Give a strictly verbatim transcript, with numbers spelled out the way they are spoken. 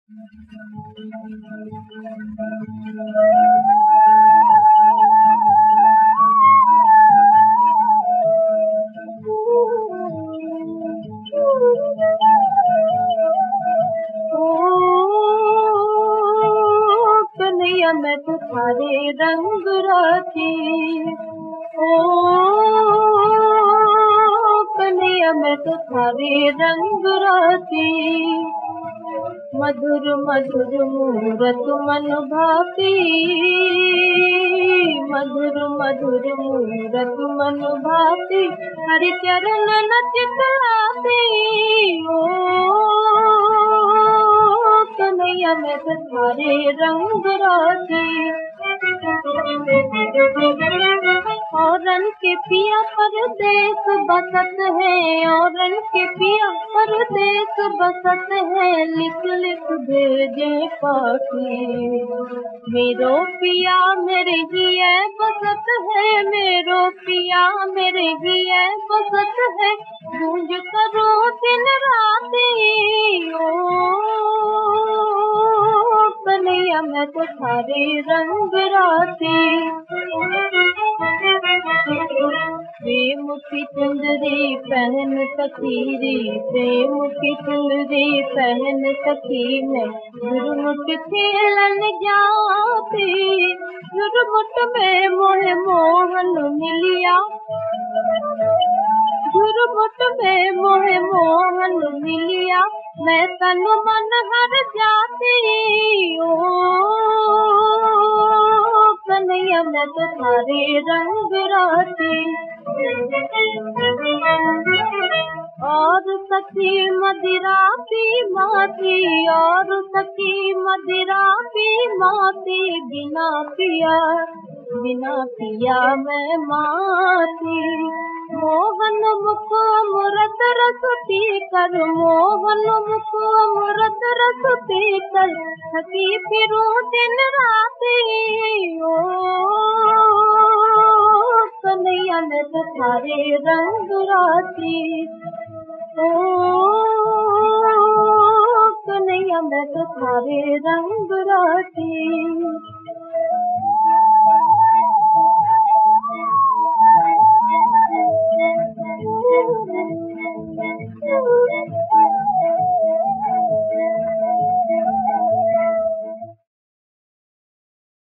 कन्हैया मैं तुम्हारे रंग राती, ओ कन्हैया मैं तुम्हारे रंग राती, मधुर मधुर मूरत मन भाती, मधुर मधुर मूरत मन भाती, हरि चरण नचिताती, ओ कन्हैया मैं तुम्हारे रंग राती। औरन के पिया परदेस बसत है, औरन के पिया परदेस बसत है, लिख लिख भेजे पाती, मेरो पिया मेरे ही है बसत है, मेरो पिया मेरे ही है बसत है, गूंज करो दिन राती, ओ कन्हैया मैं तुम्हारे रंग राती। प्रेम की चुंदरी पहन सखी रे, प्रेम की चुंदरी पहन सखी मैं झुरमुट खेलन जाती, झुरमुट में मोहे मोहन मिलिया, झुरमुट में मोहे मोहन मिलिया, मैं तन मन हर जाती, ओ कन्हैया मैं तुम्हारे रंग राती। और सखी मदिरा पी माती, और सखी मदिरा पी माती, बिना पिया बिना पिया मैं माती, मोहन मुख अमृत रस पी कर, मोहन मुख अमृत रस पी कर, थकी फिरूं दिन राती, ओ कन्हैया मैं तुम्हारे रंग राती, ओ कन्हैया मैं तुम्हारे रंग राती।